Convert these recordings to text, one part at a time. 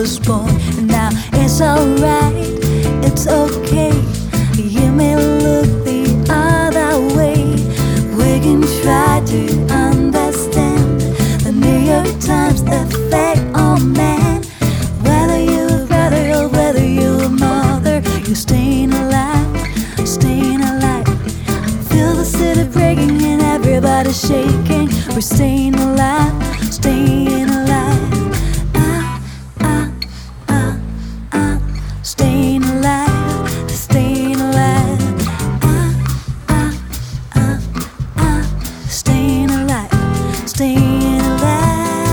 was born. And now it's alright, it's okay. You may look the other way. We can try to understand the New York Times effect on man. Whether you're a brother or whether you're a mother, you're staying alive, staying alive. Feel the city breaking and everybody shaking. We're staying alive, staying alive. Staying alive, staying alive. Staying alive, staying alive.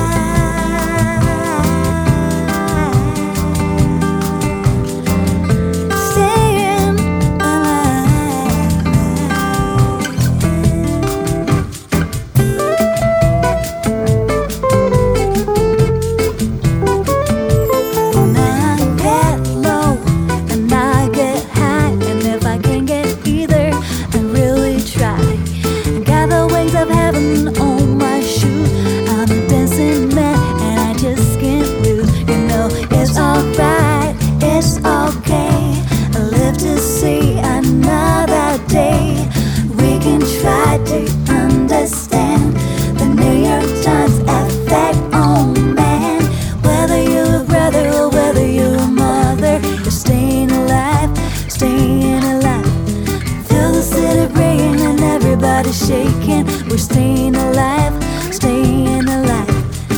On my shoes, I'm a dancing man and I just can't lose. You know it's alright, it's okay. I live to see another day. We can try to understand the New York Times effect on man. Whether you're a brother or whether you're a mother, you're staying alive, staying alive. Feel the city breaking and everybody shaking. We're staying alive, staying alive.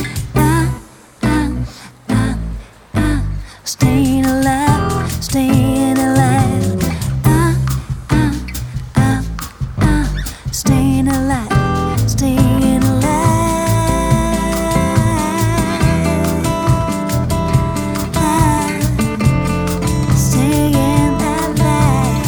Staying alive, staying alive. Staying alive, staying alive. Staying alive.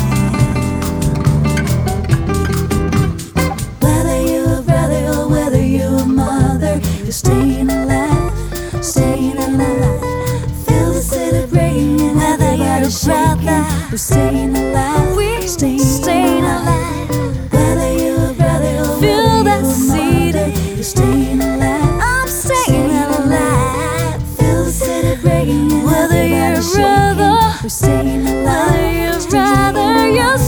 Whether you're a brother or whether you're a mother, you're staying alive, staying alive. Feel the city breaking and whether you're a brother, we're staying alive, we're staying alive. Whether you're a brother or feel that city, you're staying alive, I'm staying alive. Feel the city breaking and whether you're a brother, we're staying alive, whether you're a brother, you're